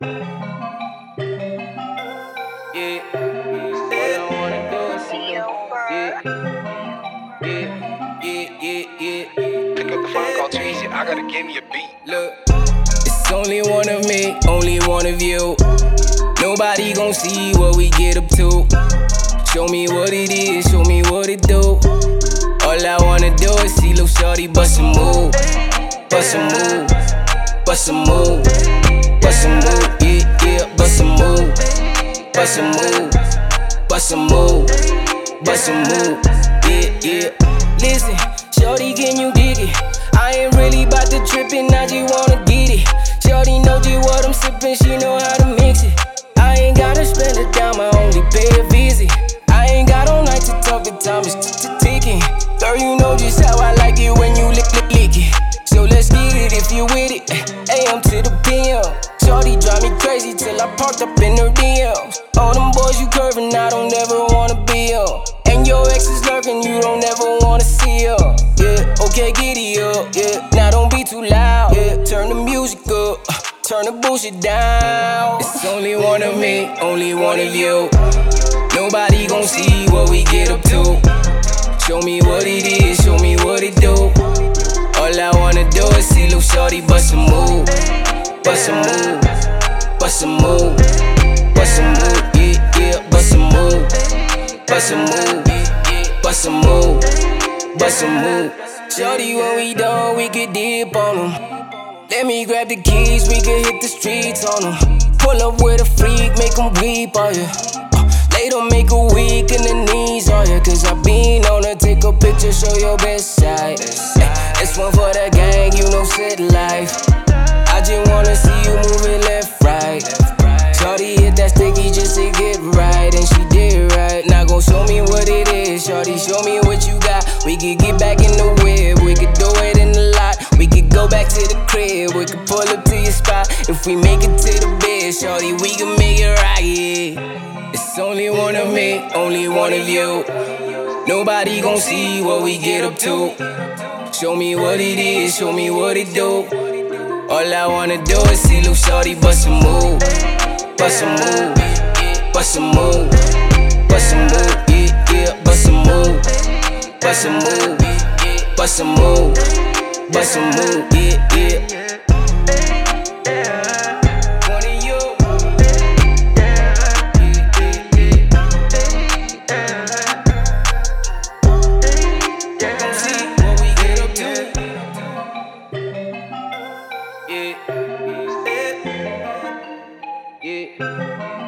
Yeah, all I wanna do is see them. Yeah. Pick up the phone, call too easy. I gotta give me a beat. Look, it's only one of me, only one of you. Nobody gon' see what we get up to. Show me what it is, show me what it do. All I wanna do is see Lil Shorty bust a move, bust a move, bust a move, bust a move, yeah, bust a move, bust a move, bust a move, bust a move, yeah. Listen, Shorty, can you dig it? I ain't really bout to trippin', I just wanna get it. Shorty know just what I'm sippin', she know how to mix it. I ain't gotta spend a dime, I only pay a visit. I ain't got all night to talk, the time is ticking. Girl, you know just how I like it when you lick it. So let's get it if you with it. AM to the PM. Shorty drive me crazy till I parked up in her DMs. All them boys you curvin', I don't ever wanna be on. And your ex is lurking, you don't ever wanna see her. Yeah, okay, giddy up, yeah. Now don't be too loud, yeah. Turn the music up, turn the bullshit down. It's only one of me, only one of you. Nobody gon' see what we get up to. Show me what it is, show me what it do. All I wanna do is see Lil Shorty bust a move, bust a move, bust a move, bust a move, yeah, bust a move, bust a move, bust a move, bust a move. Shorty, when we done, we get deep on them. Let me grab the keys, we can hit the streets on them. Pull up with a freak, make them weep, oh yeah. Later make a week in the knees, oh yeah. Cause I been on her, take a picture, show your best side. This one for the gang, you know set life. I just wanna see you moving left, right. Shorty hit that sticky just to get right, and she did right. Now gon' show me what it is, shorty, show me what you got. We could get back in the whip, we could do it in the lot. We could go back to the crib, we could pull up to your spot. If we make it to the bed, shorty, we can make it right, yeah. It's only one of me, only one of you. Nobody gon' see what we get up to. Show me what it is, show me what it do. All I wanna do is see Lil Shorty bust a move, bust a move, bust a move, bust a move, yeah, bust a move, bust a move, bust a move, bust a move, yeah. One of you. Gon' see what we get up to. Yeah.